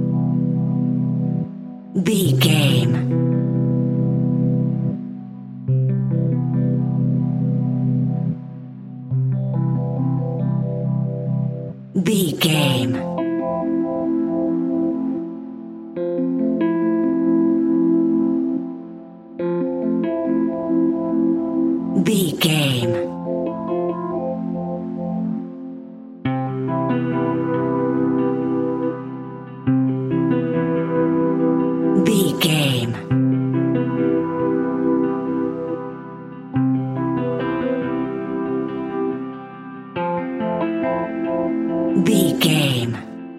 B game. B game. B game. B game. B game.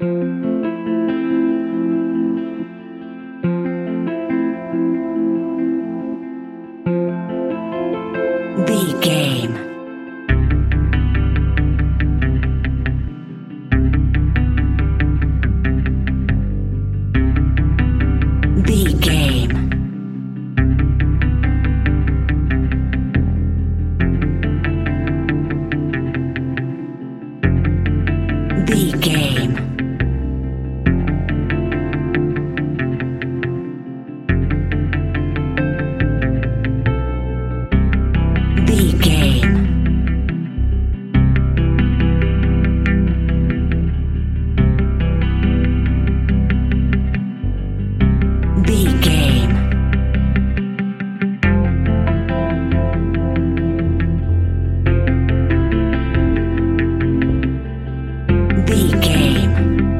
B game. B game. B game. B game. B game. B game.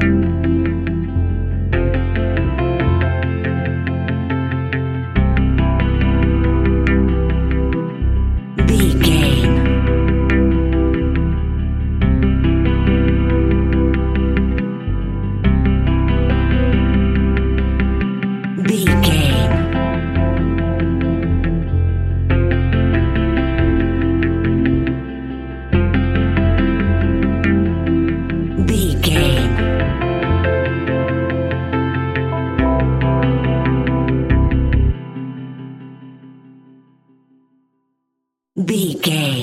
B game. B game. B game. B game.